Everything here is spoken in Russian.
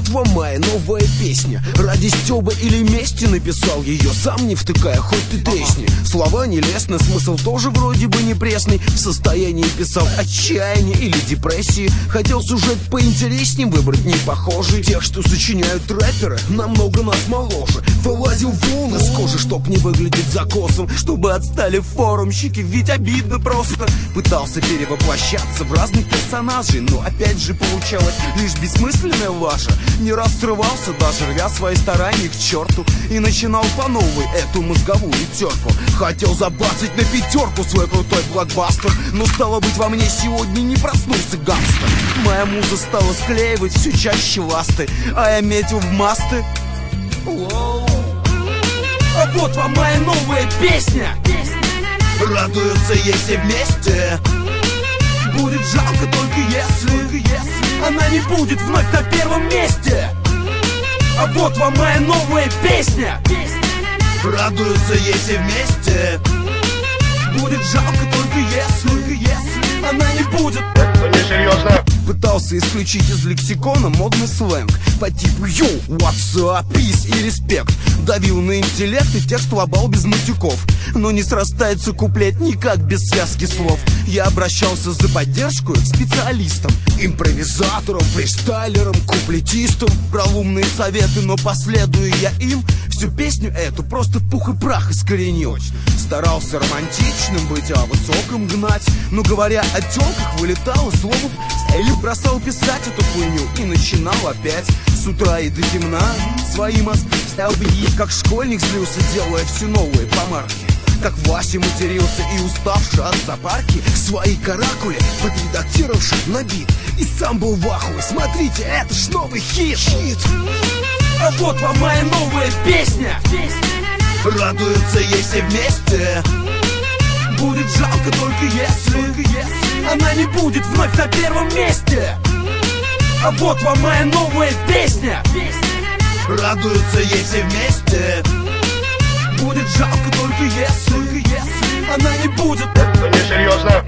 вот вам моя новая песня. Ради стёба или мести написал ее, сам не втыкая, хоть ты тресни. Слова нелестны, смысл тоже вроде бы не пресный. В состоянии писал отчаяние или депрессии. Хотел сюжет поинтереснее выбрать, не похожий. Тех, что сочиняют рэперы, намного нас моложе. Вылазил вон из кожи, чтоб не выглядеть закосом, чтобы отстали форумщики, ведь обидно просто. Пытался перевоплощаться в разных персонажей, но опять же получалось лишь бессмысленная лажа. Не раз срывался, даже рвя свои старания к черту, и начинал по новой эту мозговую терку. Хотел забацать на пятерку свой крутой блокбастер, но стало быть, во мне сегодня не проснулся гангстер. Моя муза стала склеивать все чаще ласты, а я метил в масты. А вот вам моя новая песня. Радуются ей все вместе. Будет жалко только если она не будет вновь на первом месте. А вот вам моя новая песня. Радуются ей все вместе. Будет жалко только если она не будет. Это несерьезно. Пытался исключить из лексикона модный сленг по типу «Йоу, what's up, peace» и «респект». Давил на интеллект и текст лобал без матюков. Но не срастается куплет никак без связки слов. Я обращался за поддержку к специалистам, импровизаторам, фристайлерам, куплетистам. Брал умные советы, но последуя я им, всю песню эту просто в пух и прах искоренил. Старался романтичным быть, о высоком гнать, но говоря о тёлках, вылетало слово или бросал писать эту хуйню и начинал опять с утра и до темна свои мозги стал бить, как школьник злился, делая все новые помарки. Как Вася матерился и уставший от запарки, свои каракули подредактировавший на бит. И сам был в ахуе, смотрите, это ж новый хит. А вот вам моя новая песня. Радуются ей все вместе. Будет жалко только если она не будет вновь на первом месте. А вот вам моя новая песня. Радуются ей все вместе. Будет жалко только если она не будет. Это несерьезно.